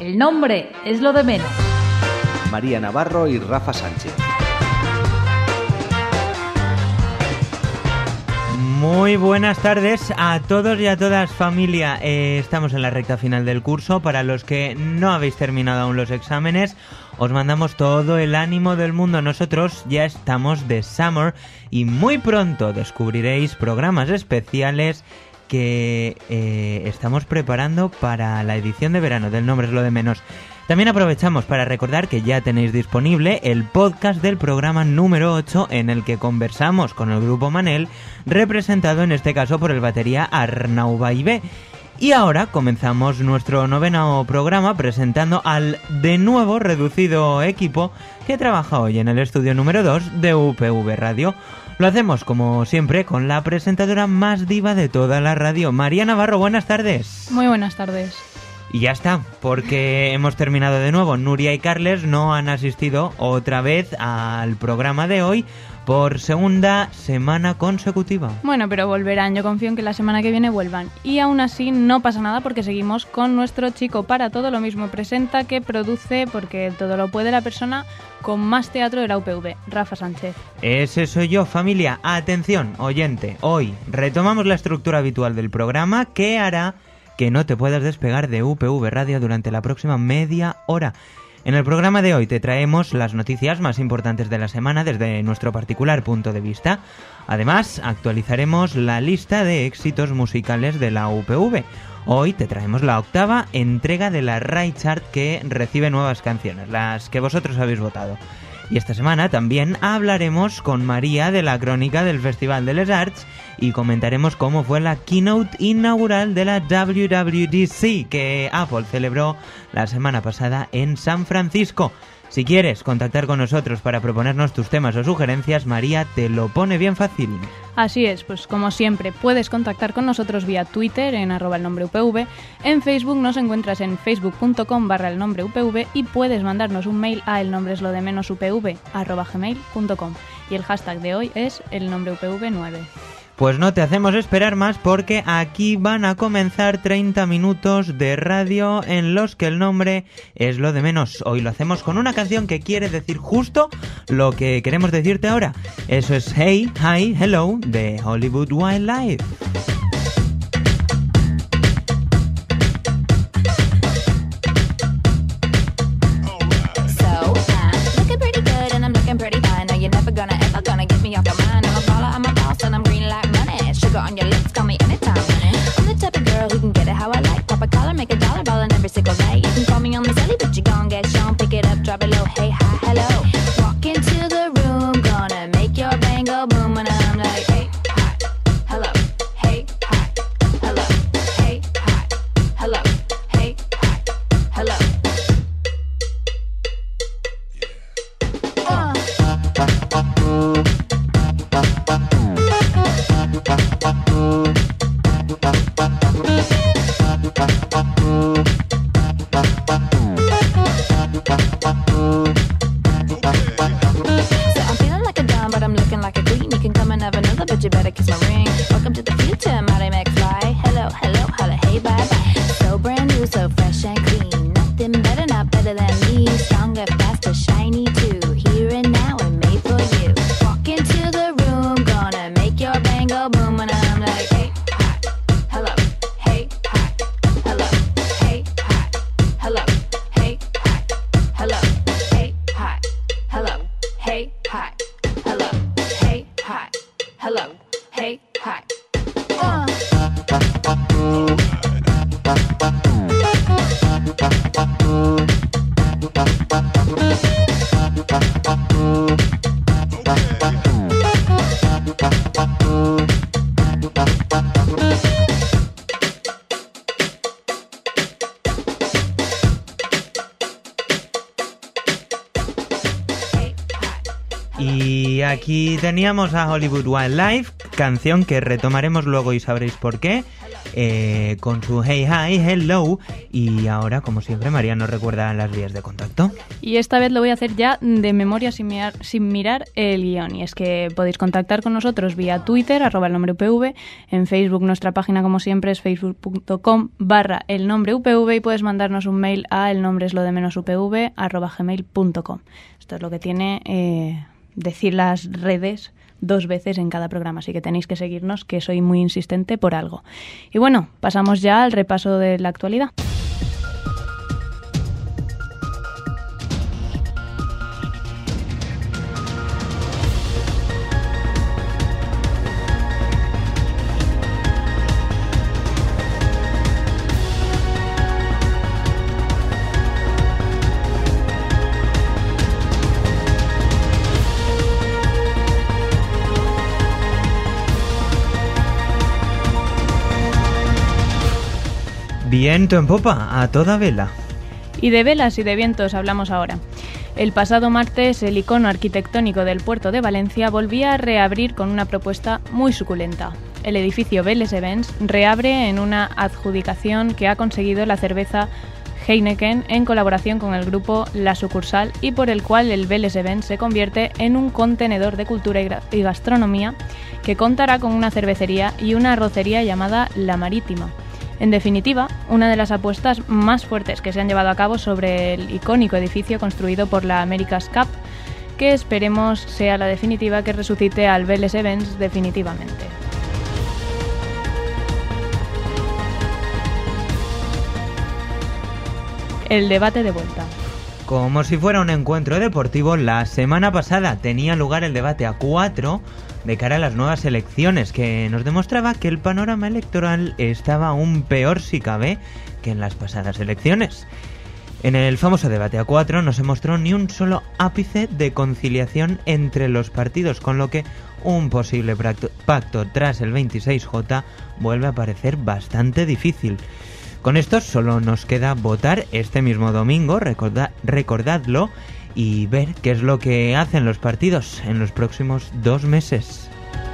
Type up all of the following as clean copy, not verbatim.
El nombre es lo de menos. María Navarro y Rafa Sánchez. Muy buenas tardes a todos y a todas, familia. Estamos en la recta final del curso. Para los que no habéis terminado aún los exámenes, os mandamos todo el ánimo del mundo. Nosotros ya estamos de summer y muy pronto descubriréis programas especiales que estamos preparando para la edición de verano del Nombre es lo de menos. También aprovechamos para recordar que ya tenéis disponible el podcast del programa número 8 en el que conversamos con el grupo Manel, representado en este caso por el batería Arnau Baibé. Y ahora comenzamos nuestro 9º programa presentando al de nuevo reducido equipo que trabaja hoy en el estudio número 2 de UPV Radio. Lo hacemos como siempre con la presentadora más diva de toda la radio, María Navarro. Buenas tardes. Muy buenas tardes. Y ya está, porque hemos terminado de nuevo. Nuria y Carles no han asistido otra vez al programa de hoy por segunda semana consecutiva. Bueno, pero volverán. Yo confío en que la semana que viene vuelvan. Y aún así no pasa nada porque seguimos con nuestro chico para todo. Lo mismo presenta que produce, porque todo lo puede la persona con más teatro de la UPV, Rafa Sánchez. Ese soy yo, familia. Atención, oyente. Hoy retomamos la estructura habitual del programa que hará que no te puedas despegar de UPV Radio durante la próxima media hora. En el programa de hoy te traemos las noticias más importantes de la semana desde nuestro particular punto de vista. Además, actualizaremos la lista de éxitos musicales de la UPV. Hoy te traemos la 8ª entrega de la Rai Chart que recibe nuevas canciones, las que vosotros habéis votado. Y esta semana también hablaremos con María de la crónica del Festival de les Arts y comentaremos cómo fue la keynote inaugural de la WWDC que Apple celebró la semana pasada en San Francisco. Si quieres contactar con nosotros para proponernos tus temas o sugerencias, María te lo pone bien fácil. Así es, pues como siempre puedes contactar con nosotros vía Twitter en @elnombreupv, en Facebook nos encuentras en facebook.com/elnombreupv y puedes mandarnos un mail a elnombreslodemenosupv@gmail.com y el hashtag de hoy es elnombreupv9. Pues no te hacemos esperar más porque aquí van a comenzar 30 minutos de radio en los que el nombre es lo de menos. Hoy lo hacemos con una canción que quiere decir justo lo que queremos decirte ahora. Eso es Hey, Hi, Hello de Hollywood Wildlife. On your lips, call me anytime, honey. I'm the type of girl who can get it how I like. Pop a collar, make a dollar ballin' every single day. You can call me on the celly, but you gon' get shown. Pick it up, drop it low, hey, hi, hello. Walk into the room, gonna make your brain go boom. And I'm like, hey, hi, hello. Hey, hi, hello. Hey, hi, hello. Hey, hi, hello. You better kiss my ring. Welcome to the future, Marty McFly. Hello, hello, holla, hey, bye bye. So brand new, so fresh and clean. Nothing better, not better than me. Stronger, faster, shiny too. Here and now and made for you. Walk into the room, gonna make your brain go boom. And I'm like, hey, hi, hello, hey, hi, hello, hey, hi, hello, hey, hi, hello, hey, hi, hello, hey, hi, hello, hey, hi. Hello, hey, hi. Y aquí teníamos a Hollywood Wildlife, canción que retomaremos luego y sabréis por qué. con su Hey, Hi, Hello. Y ahora, como siempre, María nos recuerda las vías de contacto. Y esta vez lo voy a hacer ya de memoria sin mirar el guión. Y es que podéis contactar con nosotros vía Twitter, @elnombreupv. En Facebook nuestra página, como siempre, es facebook.com/elnombreupv y puedes mandarnos un mail a elnombreslodemenosupv@gmail.com. Esto es lo que tiene decir las redes 2 veces en cada programa, así que tenéis que seguirnos, que soy muy insistente por algo. Y bueno, pasamos ya al repaso de la actualidad. Viento en popa, a toda vela. Y de velas y de vientos hablamos ahora. El pasado martes, el icono arquitectónico del puerto de Valencia volvía a reabrir con una propuesta muy suculenta. El edificio Vélez Events reabre en una adjudicación que ha conseguido la cerveza Heineken en colaboración con el grupo La Sucursal y por el cual el Vélez Events se convierte en un contenedor de cultura y gastronomía que contará con una cervecería y una arrocería llamada La Marítima. En definitiva, una de las apuestas más fuertes que se han llevado a cabo sobre el icónico edificio construido por la America's Cup, que esperemos sea la definitiva que resucite al Vélez Events definitivamente. El debate de vuelta. Como si fuera un encuentro deportivo, la semana pasada tenía lugar el debate a 4 de cara a las nuevas elecciones, que nos demostraba que el panorama electoral estaba aún peor, si cabe, que en las pasadas elecciones. En el famoso debate a 4 no se mostró ni un solo ápice de conciliación entre los partidos, con lo que un posible pacto tras el 26J vuelve a parecer bastante difícil. Con esto solo nos queda votar este mismo domingo, recordadlo, y ver qué es lo que hacen los partidos en los próximos 2 meses.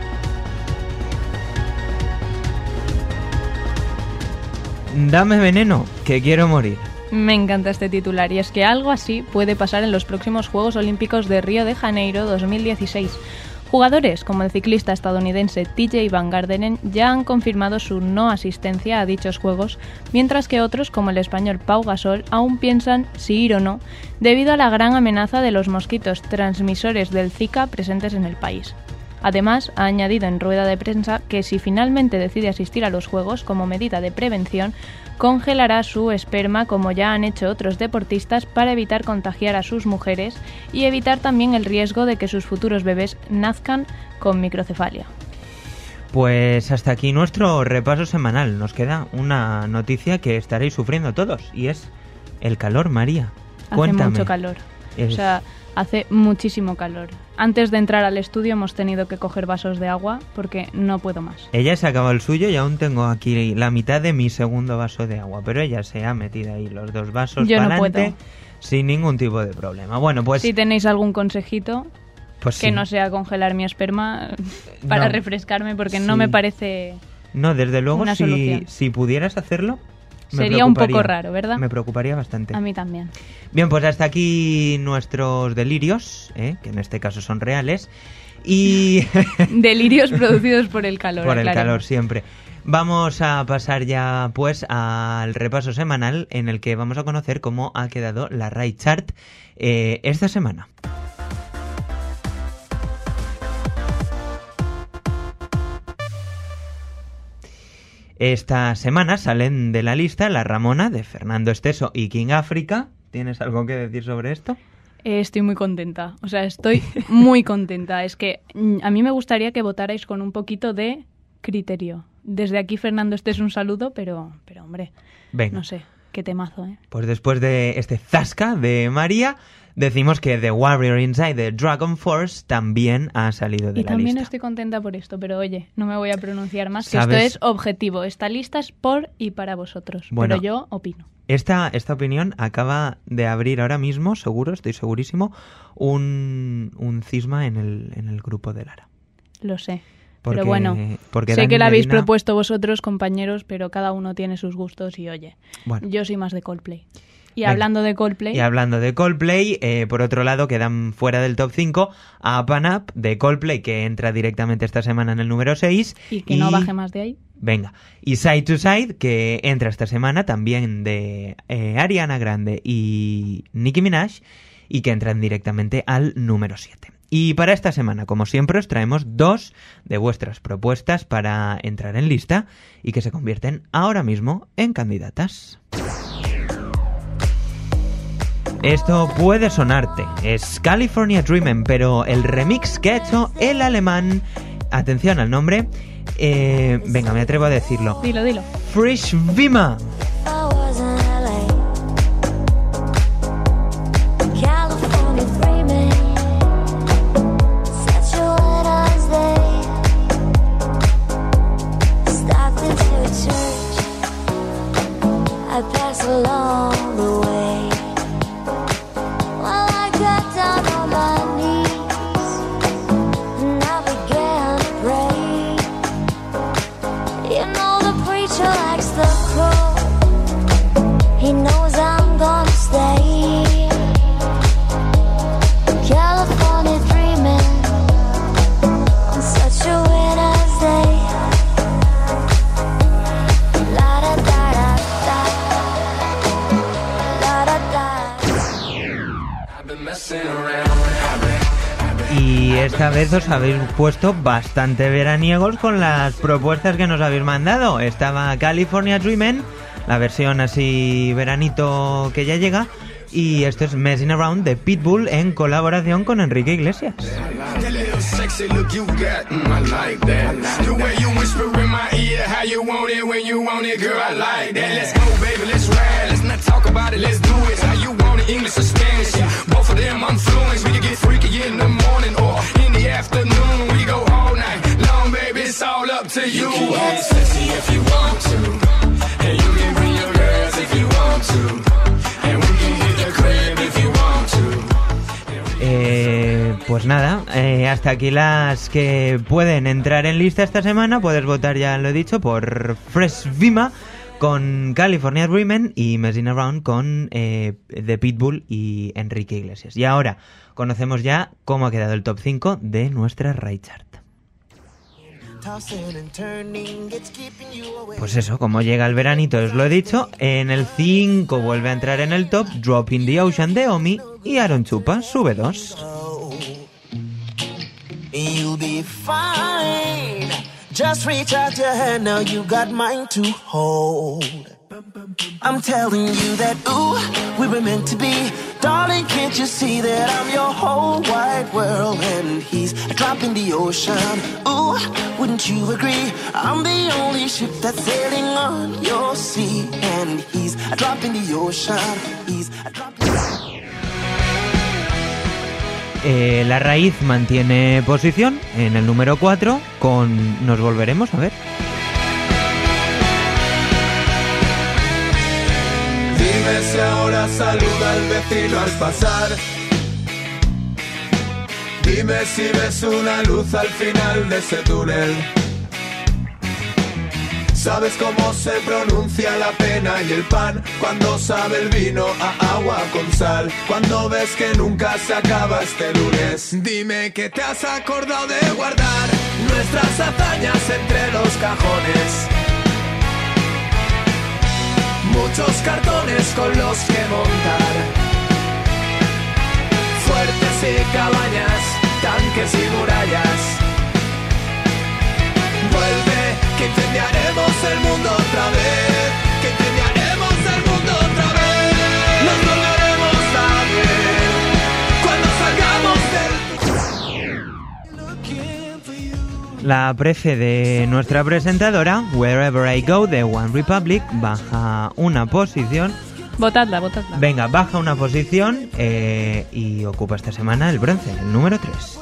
Dame veneno, que quiero morir. Me encanta este titular, y es que algo así puede pasar en los próximos Juegos Olímpicos de Río de Janeiro 2016. Jugadores como el ciclista estadounidense TJ Van Garderen ya han confirmado su no asistencia a dichos juegos, mientras que otros, como el español Pau Gasol, aún piensan si ir o no, debido a la gran amenaza de los mosquitos transmisores del Zika presentes en el país. Además, ha añadido en rueda de prensa que si finalmente decide asistir a los Juegos como medida de prevención, congelará su esperma como ya han hecho otros deportistas para evitar contagiar a sus mujeres y evitar también el riesgo de que sus futuros bebés nazcan con microcefalia. Pues hasta aquí nuestro repaso semanal. Nos queda una noticia que estaréis sufriendo todos, y es el calor, María. Cuéntame. Hace mucho calor. O sea, hace muchísimo calor. Antes de entrar al estudio hemos tenido que coger vasos de agua porque no puedo más. Ella se acabó el suyo y aún tengo aquí la mitad de mi segundo vaso de agua, pero ella se ha metido ahí los 2 vasos para adelante sin ningún tipo de problema. Bueno, pues si tenéis algún consejito, pues que sí. no sea congelar mi esperma para refrescarme, porque no me parece desde luego, una solución. Si pudieras hacerlo, sería un poco raro, ¿verdad? Me preocuparía bastante. A mí también. Bien, pues hasta aquí nuestros delirios, que en este caso son reales. Y delirios producidos por el calor. Por el calor, siempre. Vamos a pasar ya pues al repaso semanal, en el que vamos a conocer cómo ha quedado la RAI Chart esta semana. Esta semana salen de la lista La Ramona, de Fernando Esteso y King África. ¿Tienes algo que decir sobre esto? Estoy muy contenta, o sea, estoy muy contenta. Es que a mí me gustaría que votarais con un poquito de criterio. Desde aquí, Fernando, un saludo, pero hombre, venga. No sé, qué temazo, ¿eh? Pues después de este zasca de María, decimos que The Warrior Inside the Dragon Force también ha salido de la lista. Y también estoy contenta por esto, pero oye, no me voy a pronunciar más, que ¿sabes? Esto es objetivo. Esta lista es por y para vosotros, bueno, pero yo opino. Esta opinión acaba de abrir ahora mismo, seguro, estoy segurísimo, un cisma en el grupo de Lara. Lo sé. Pero bueno, sé que la habéis propuesto vosotros, compañeros, pero cada uno tiene sus gustos y oye, yo soy más de Coldplay. Y hablando de Coldplay... por otro lado, quedan fuera del top 5 Up and Up de Coldplay, que entra directamente esta semana en el número 6. Y que no baje más de ahí. Venga. Y Side to Side, que entra esta semana también de Ariana Grande y Nicki Minaj, y que entran directamente al número 7. Y para esta semana, como siempre, os traemos 2 de vuestras propuestas para entrar en lista y que se convierten ahora mismo en candidatas. Esto puede sonarte, es California Dreamin', pero el remix que ha hecho el alemán, atención al nombre, venga, me atrevo a decirlo. Dilo. Frisch Wimmer. Y esta vez os habéis puesto bastante veraniegos con las propuestas que nos habéis mandado. Estaba California Dreamin', la versión así veranito que ya llega, y esto es Messing Around de Pitbull en colaboración con Enrique Iglesias. English or Spanish, both of them I'm fluent. We can get freaky in the morning or in the afternoon. We go all night long, baby, it's all up to you. You can get sexy if you want to, and you can bring your girls if you want to, and we can hit the crib if you want to. Pues nada, hasta aquí las que pueden entrar en lista esta semana. Puedes votar, ya lo he dicho, por Fresh Vima con California Dreamin' y Messing Around con The Pitbull y Enrique Iglesias. Y ahora conocemos ya cómo ha quedado el top 5 de nuestra Rai Chart. Pues eso, como llega el veranito, os lo he dicho. En el 5 vuelve a entrar en el top Drop in the Ocean de Omi, y Aaron Chupa sube 2. You'll be fine. Just reach out your hand, now you got mine to hold. I'm telling you that, ooh, we were meant to be. Darling, can't you see that I'm your whole wide world? And he's a drop in the ocean. Ooh, wouldn't you agree? I'm the only ship that's sailing on your sea. And he's a drop in the ocean. He's a drop in the ocean. La Raíz mantiene posición en el número 4 con Nos Volveremos a Ver. Dime si ahora saluda al vecino al pasar. Dime si ves una luz al final de ese túnel. ¿Sabes cómo se pronuncia la pena y el pan? Cuando sabe el vino a agua con sal. Cuando ves que nunca se acaba este lunes. Dime que te has acordado de guardar nuestras hazañas entre los cajones. Muchos cartones con los que montar. Fuertes y cabañas, tanques y murallas. Vuelve, que incendiaremos el mundo otra vez. Que incendiaremos el mundo otra vez. Nos volveremos a ver cuando salgamos del... La prefe de nuestra presentadora, Wherever I Go, de One Republic, baja una posición. Votadla. Venga, baja una posición y ocupa esta semana el bronce, el número 3.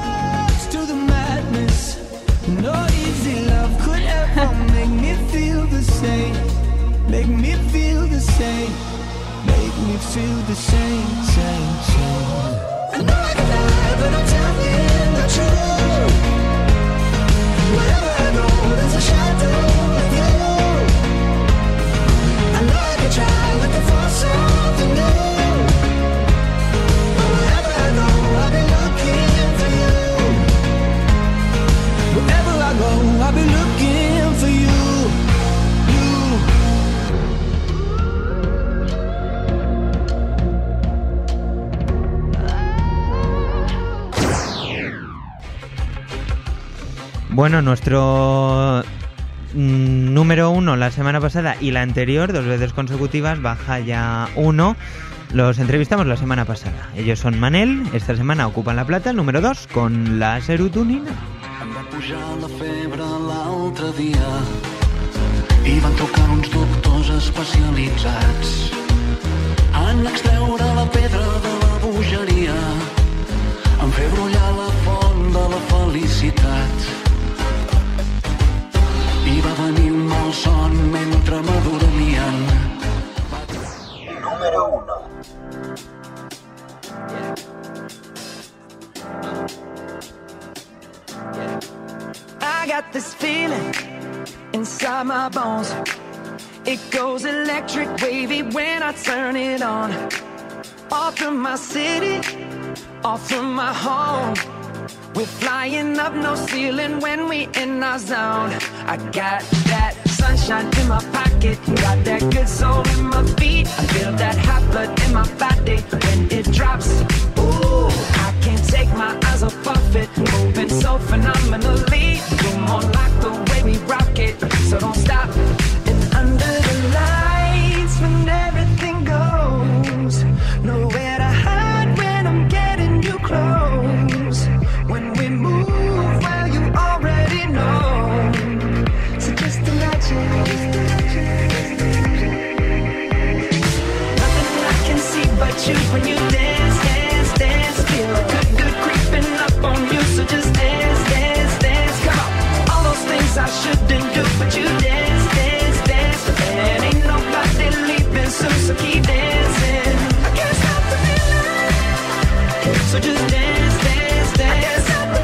Make me feel the same. Make me feel the same. Make me feel the same, same. I know I can lie, but I'm telling the truth. a shadow of you. I know I can try looking for something new, but wherever I go, I'll be looking for you. Wherever I go, I'll be looking for you. Bueno, nuestro número 1 la semana pasada y la anterior, 2 veces consecutivas, baja ya 1. Los entrevistamos la semana pasada. Ellos son Manel, esta semana ocupan la plata, el número 2, con la serotonina. Em va pujar la febre l'altre dia i van trucar uns doctors especialitzats en extreure la pedra de la bogeria, en fer brollar la font de la felicitat. I va venir un malson mentre m'adormien. Número 1. I got this feeling inside my bones. It goes electric wavy when I turn it on. Off from my city, off from my home. We're flying up, no ceiling when we in our zone. I got that sunshine in my pocket, got that good soul in my feet. I feel that hot blood in my body when it drops. Ooh, I can't take my eyes off of it, moving so phenomenally. You're more like the way we rock it, so don't stop. And under the lights when everything goes, nowhere to hide when I'm getting you close. When we move, well, you already know. So just imagine. Nothing I can see but you when you dance, dance, dance. Feel good, good creeping up on you. So just dance, dance, dance. Come on. All those things I shouldn't do, but you dance, dance, dance. And ain't nobody leaving soon, so keep dancing. I can't stop the feeling. So just dance, dance, dance.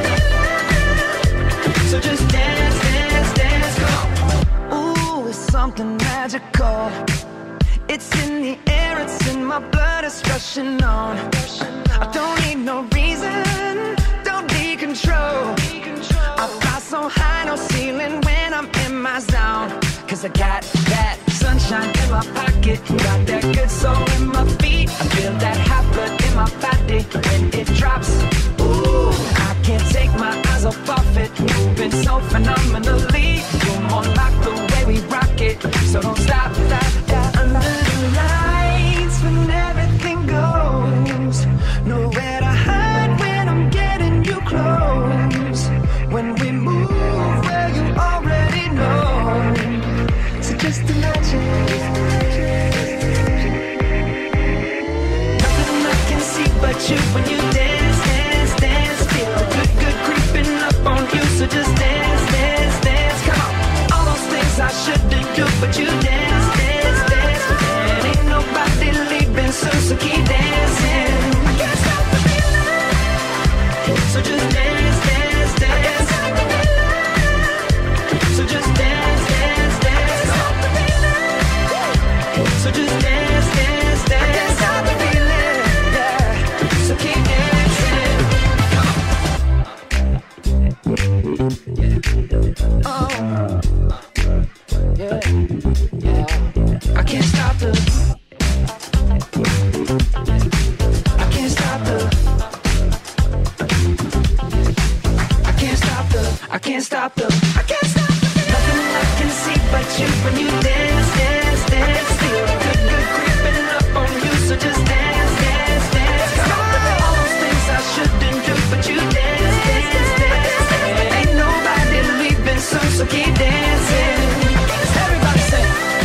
So just dance, dance, dance, come on. Ooh, it's something magical. It's in the air, it's in my blood, it's rushing on. I don't need no reason, don't need control. I fly so high, no ceiling when I'm in my zone. Cause I got that sunshine in my pocket, got that good soul in my feet. I feel that hot blood in my body when it drops. Ooh, I can't take my eyes off of it, moving so phenomenally. You're more like the way we rock it, so don't stop, stop, stop. Under the lights when everything goes, nowhere to hide when I'm getting you close. When we move, well, you already know. So just imagine. Nothing I can see but you when you dance, dance, dance. Feel good, good creeping up on you. So just dance, dance, dance. Come on. All those things I shouldn't do, but you dance, dance, dance. And ain't nobody leaving soon, so keep dancing. I can't stop the feeling. So just dance, dance, dance. So just dance, dance, dance. So just dance, dance, dance. I can't stop the feeling, yeah. So keep dancing. Oh, yeah, yeah. I can't stop the. I can't stop the. I can't stop the. I can't stop the. I can't stop the. Nothing I can see but you when you dance, dance, dance. Feel good, good creeping up on you. So just dance, dance, dance. All those things I shouldn't do, but you dance, dance, dance. Ain't nobody leaving soon, so keep dancing. Everybody say.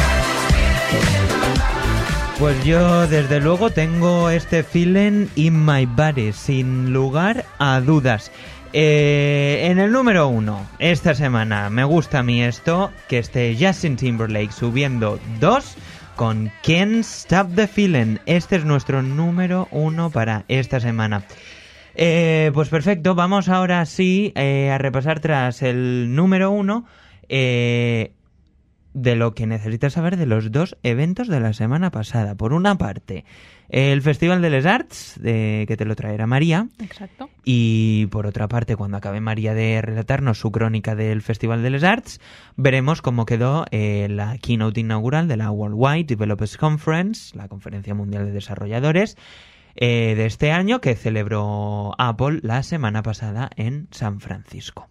Pues yo desde luego tengo este feeling in my body, sin lugar a dudas. En el número 1, esta semana, me gusta a mí esto, que esté Justin Timberlake subiendo 2 con Can't Stop the Feeling. Este es nuestro número 1 para esta semana. Pues perfecto, vamos ahora sí a repasar tras el número 1 de lo que necesitas saber de los 2 eventos de la semana pasada. Por una parte, el Festival de les Arts, que te lo traerá María. Exacto. Y por otra parte, cuando acabe María de relatarnos su crónica del Festival de les Arts, veremos cómo quedó la keynote inaugural de la Worldwide Developers Conference, la Conferencia Mundial de Desarrolladores, de este año, que celebró Apple la semana pasada en San Francisco.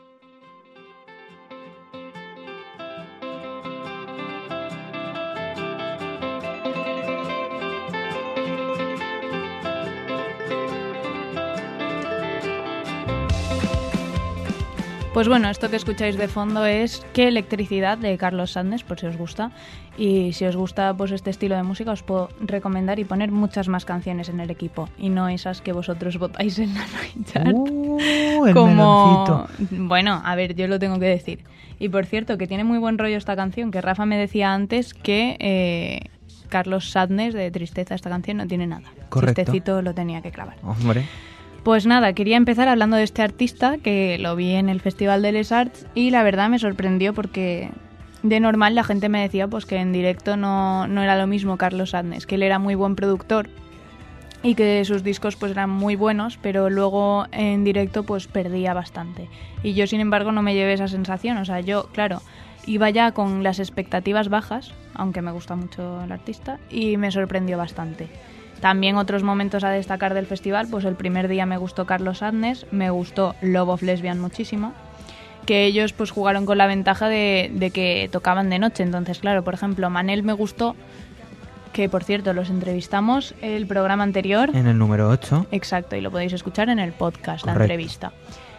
Pues bueno, esto que escucháis de fondo es Qué electricidad de Carlos Sadness, por si os gusta. Y si os gusta pues este estilo de música, os puedo recomendar y poner muchas más canciones en el equipo. Y no esas que vosotros votáis en la Night Chart. El meloncito. Bueno, a ver, yo lo tengo que decir. Y por cierto, que tiene muy buen rollo esta canción, que Rafa me decía antes que Carlos Sadness, de Tristeza, esta canción no tiene nada. Correcto. Chistecito lo tenía que clavar. Hombre. Pues nada, quería empezar hablando de este artista, que lo vi en el Festival de les Arts y la verdad me sorprendió porque de normal la gente me decía pues que en directo no era lo mismo Carlos Sadness, que él era muy buen productor y que sus discos pues eran muy buenos, pero luego en directo pues perdía bastante. Y yo sin embargo no me llevé esa sensación, o sea, yo, claro, iba ya con las expectativas bajas, aunque me gusta mucho el artista, y me sorprendió bastante. También otros momentos a destacar del festival, pues el primer día me gustó Carlos Sadness, me gustó Love of Lesbian muchísimo, que ellos pues jugaron con la ventaja de que tocaban de noche. Entonces, claro, por ejemplo, Manel me gustó, que por cierto los entrevistamos el programa anterior. En el número 8. Exacto, y lo podéis escuchar en el podcast, correcto, la entrevista.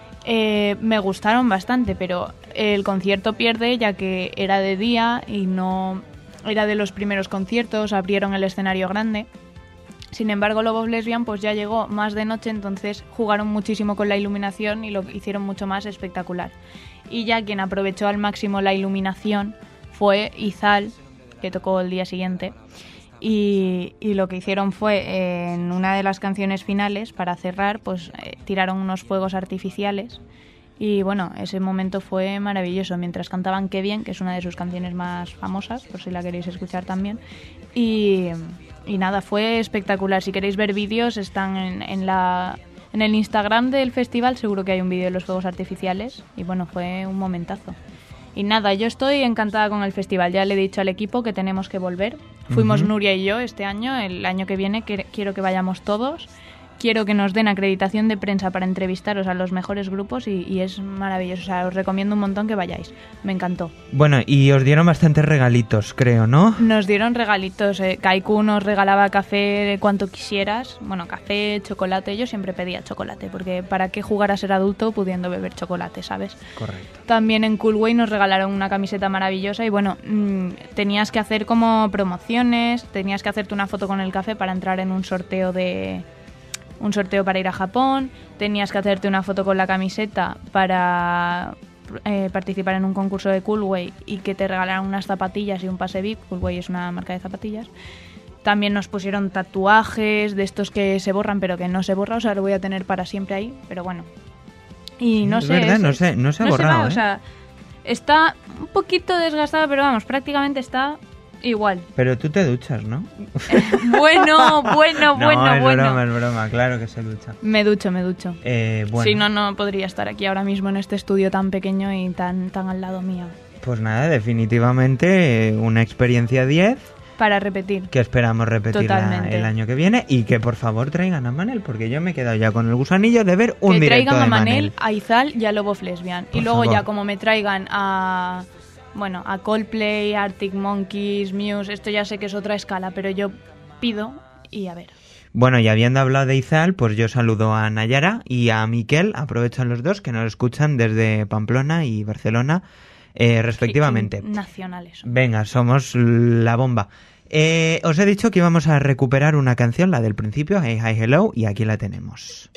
Me gustaron bastante, pero el concierto pierde ya que era de día y no era de los primeros conciertos, abrieron el escenario grande. Sin embargo, Love of Lesbian pues ya llegó más de noche, entonces jugaron muchísimo con la iluminación y lo hicieron mucho más espectacular. Y ya quien aprovechó al máximo la iluminación fue Izal, que tocó el día siguiente. Y lo que hicieron fue, en una de las canciones finales, para cerrar, pues tiraron unos fuegos artificiales. Y bueno, ese momento fue maravilloso, mientras cantaban Qué bien, que es una de sus canciones más famosas, por si la queréis escuchar también. Y nada, fue espectacular. Si queréis ver vídeos, están en el Instagram del festival, seguro que hay un vídeo de los fuegos artificiales. Y bueno, fue un momentazo. Y nada, yo estoy encantada con el festival. Ya le he dicho al equipo que tenemos que volver. Fuimos Nuria y yo este año. El año que viene quiero que vayamos todos. Quiero que nos den acreditación de prensa para entrevistaros a los mejores grupos y es maravilloso. O sea, os recomiendo un montón que vayáis. Me encantó. Bueno, y os dieron bastantes regalitos, creo, ¿no? Nos dieron regalitos. Kaiku nos regalaba café cuanto quisieras. Bueno, café, chocolate. Yo siempre pedía chocolate, porque ¿para qué jugar a ser adulto pudiendo beber chocolate, sabes? Correcto. También en Coolway nos regalaron una camiseta maravillosa y bueno, tenías que hacer como promociones, tenías que hacerte una foto con el café para entrar en un sorteo para ir a Japón, tenías que hacerte una foto con la camiseta para participar en un concurso de Coolway y que te regalaran unas zapatillas y un pase VIP. Coolway es una marca de zapatillas. También nos pusieron tatuajes de estos que se borran pero que no se borra, o sea, lo voy a tener para siempre ahí, pero bueno. Y no sé, verdad, no se ha borrado, o sea, está un poquito desgastada, pero vamos, prácticamente está igual. Pero tú te duchas, ¿no? Bueno. Es broma, claro que se ducha. Me ducho. Bueno. Si no podría estar aquí ahora mismo en este estudio tan pequeño y tan al lado mío. Pues nada, definitivamente una experiencia 10. Para repetir. Que esperamos repetirla el año que viene y que por favor traigan a Manel, porque yo me he quedado ya con el gusanillo de ver un directo de Manel. Que traigan a Manel, a Izal y a Love of Lesbian. Y luego ya como me traigan a Coldplay, Arctic Monkeys, Muse, esto ya sé que es otra escala, pero yo pido y a ver. Bueno, y habiendo hablado de Izal, pues yo saludo a Nayara y a Miquel, aprovecho a los dos que nos escuchan desde Pamplona y Barcelona, respectivamente. Nacionales. Venga, somos la bomba. Os he dicho que íbamos a recuperar una canción, la del principio, Hey Hi Hello, y aquí la tenemos.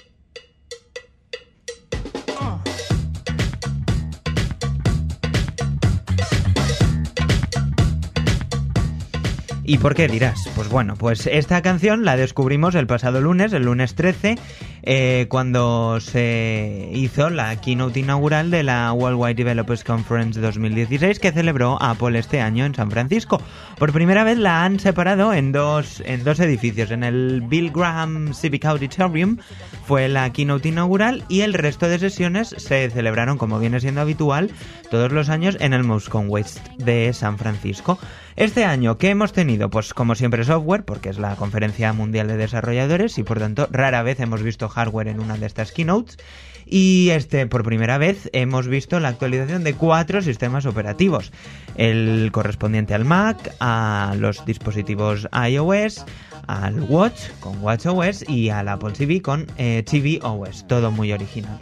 ¿Y por qué dirás? Pues bueno, pues esta canción la descubrimos el pasado lunes, el lunes 13, cuando se hizo la keynote inaugural de la Worldwide Developers Conference 2016 que celebró Apple este año en San Francisco. Por primera vez la han separado en dos edificios. En el Bill Graham Civic Auditorium fue la keynote inaugural y el resto de sesiones se celebraron, como viene siendo habitual, todos los años en el Moscone West de San Francisco. Este año, ¿qué hemos tenido? Pues como siempre software, porque es la conferencia mundial de desarrolladores y por tanto rara vez hemos visto hardware en una de estas keynotes. Y por primera vez hemos visto la actualización de 4 sistemas operativos. El correspondiente al Mac, a los dispositivos iOS, al Watch con WatchOS y al Apple TV con tvOS. Todo muy original.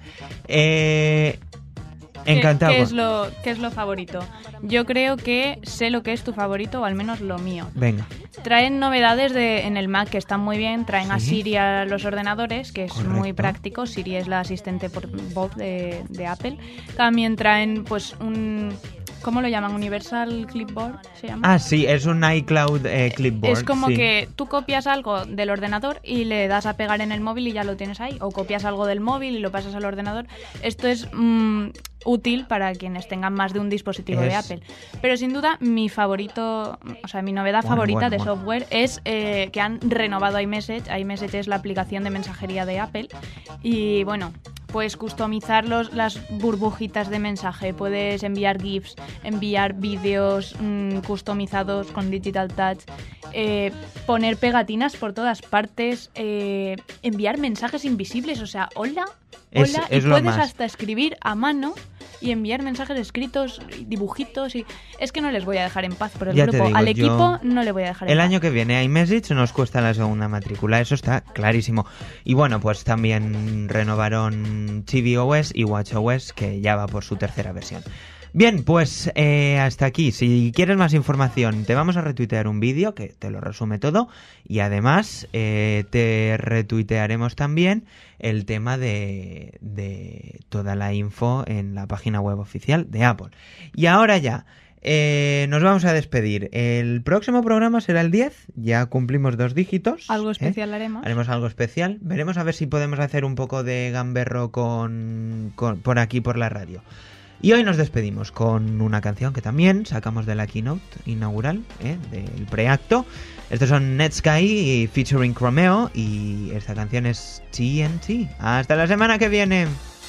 Encantado. ¿Qué es lo favorito? Yo creo que sé lo que es tu favorito, o al menos lo mío. Venga. Traen novedades en el Mac que están muy bien. Traen a Siri a los ordenadores, que es muy práctico. Siri es la asistente por voz de Apple. También traen pues ¿cómo lo llaman? ¿Universal Clipboard se llama? Ah, sí, es un iCloud Clipboard. Es como que tú copias algo del ordenador y le das a pegar en el móvil y ya lo tienes ahí. O copias algo del móvil y lo pasas al ordenador. Esto es útil para quienes tengan más de un dispositivo de Apple. Pero sin duda mi favorito, o sea, mi novedad favorita de software es que han renovado iMessage. iMessage es la aplicación de mensajería de Apple. Y bueno, puedes customizar las burbujitas de mensaje, puedes enviar GIFs, enviar vídeos customizados con Digital Touch, poner pegatinas por todas partes, enviar mensajes invisibles, o sea, hola, y puedes hasta escribir a mano y enviar mensajes escritos, dibujitos, y es que no les voy a dejar en paz por el grupo. Al equipo no le voy a dejar en paz. El año que viene iMessage nos cuesta la segunda matrícula, eso está clarísimo. Y bueno, pues también renovaron tvOS y WatchOS, que ya va por su tercera versión. Bien, pues hasta aquí. Si quieres más información, te vamos a retuitear un vídeo que te lo resume todo y además te retuitearemos también el tema de toda la info en la página web oficial de Apple. Y ahora ya, nos vamos a despedir. El próximo programa será el 10, ya cumplimos 2 dígitos. Algo especial haremos. Haremos algo especial. Veremos a ver si podemos hacer un poco de gamberro por aquí, por la radio. Y hoy nos despedimos con una canción que también sacamos de la keynote inaugural, del preacto. Estos son Netsky featuring Chromeo y esta canción es TNT. Hasta la semana que viene.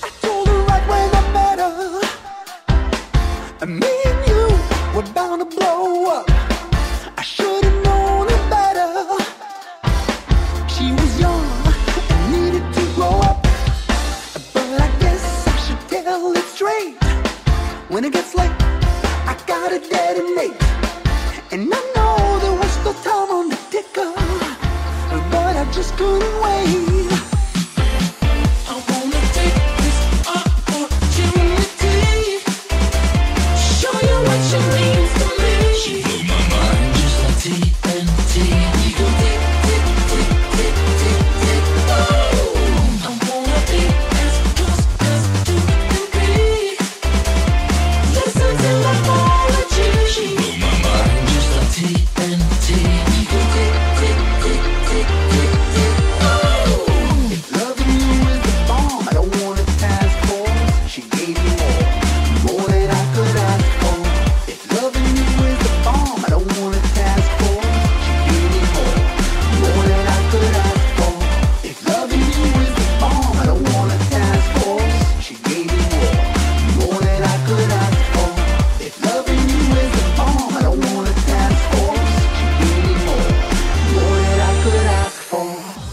When it gets late, I gotta detonate. And I know there was no time on the ticker, but I just couldn't wait. I wanna take this opportunity, show you what she means to me. She blew my mind just like TNT. We go tick, tick, tick, tick, tick, tick, oh. I wanna be as close as you can be. Listen to my apology. She blew my mind just like TNT. We go tick, tick, tick, tick, tick, tick, oh. If loving you is the bomb, I don't want a task force. She gave me more than I could ask for. If loving you is the bomb, I don't want a task force. She gave me more than I could ask for. If loving you is the bomb, I don't want a task force. She gave me more than I could ask for. If loving you is the bomb, I don't want a task force. She gave me more than I could ask for.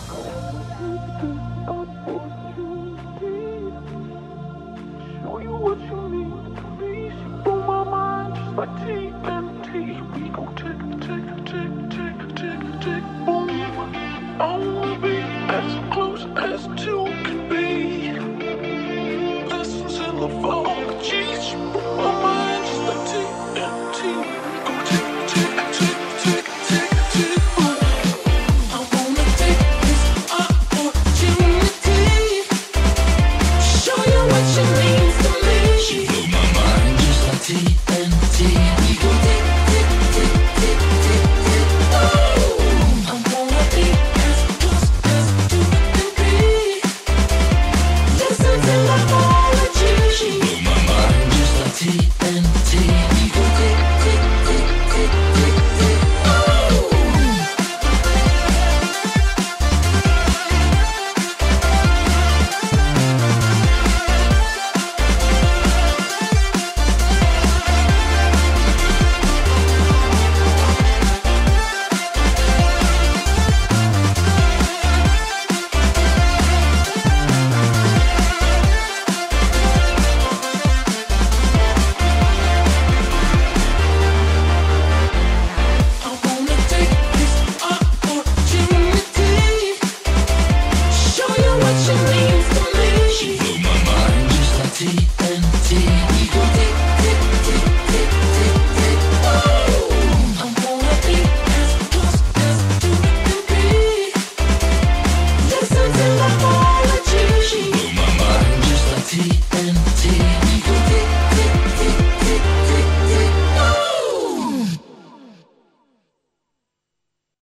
Show you what you need to be. She blew my mind just like TNT. We go tick, tick, tick, tick, tick, tick, boom. I wanna be as close as 2